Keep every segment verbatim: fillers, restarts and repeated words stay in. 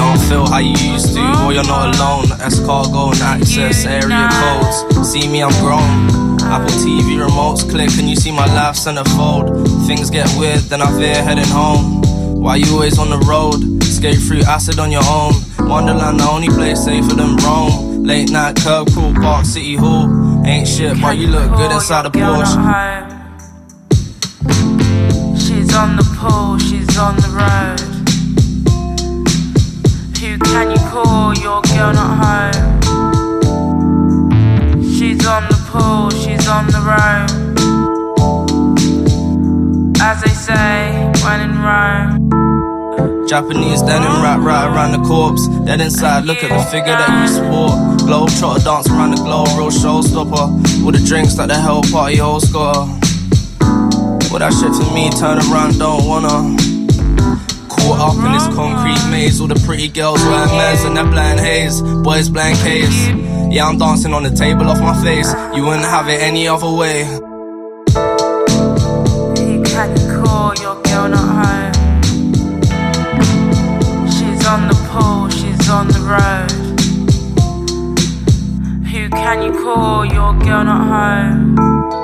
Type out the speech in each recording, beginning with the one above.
don't feel how you used to, or you're not alone. Escargot and access area codes. See me, I'm grown. Apple T V remotes click and you see my life centerfold. Things get weird, then I veer heading home. Why you always on the road? Skate through acid on your own. Wonderland, the only place safer than Rome. Late night curb crawl, Park City Hall. Ain't shit, but you look good inside the Porsche. She's on the pool, she's on the road. Who can you call? Your girl not home. She's on the pool, she's on the road. As they say, when in Rome. Japanese denim wrap right around the corpse. Dead inside, look at the figure that you sport. Globetrotter dance around the globe, real showstopper. All the drinks that the hell party host got her. All that shit for me, turn around, don't wanna. Caught up in this concrete maze. All the pretty girls wearing mez and that blind haze. Boys blank case. Yeah, I'm dancing on the table off my face. You wouldn't have it any other way. Who can you call? Your girl not home. She's on the pool, she's on the road. Who can you call? Your girl not home.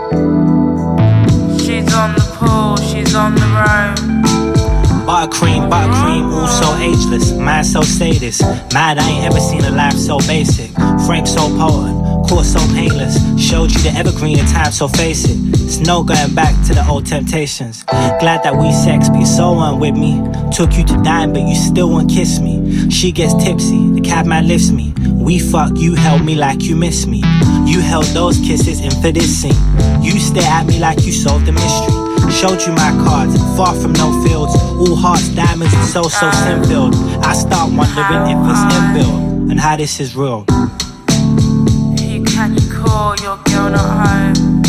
She's on the pool, she's on the road. Buttercream, buttercream, all so ageless. Man so sadist. Mad, I ain't ever seen a life so basic. Frame so potent, court so painless. Showed you the evergreen in time, so face it. It's no going back to the old temptations. Glad that we sex, but you're so on with me. Took you to dine, but you still won't kiss me. She gets tipsy, the cabman lifts me. We fuck, you held me like you miss me. You held those kisses in for this scene. You stare at me like you solved the mystery. Showed you my cards, far from no fields. All hearts, diamonds, and so, so sin-filled. I start wondering if it's inbuilt and how this is real. Who can you call? Your girl not home.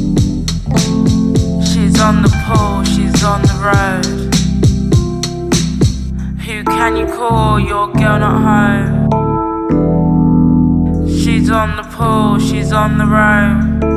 She's on the pool, she's on the road. Who can you call? Your girl not home. She's on the pool, she's on the road.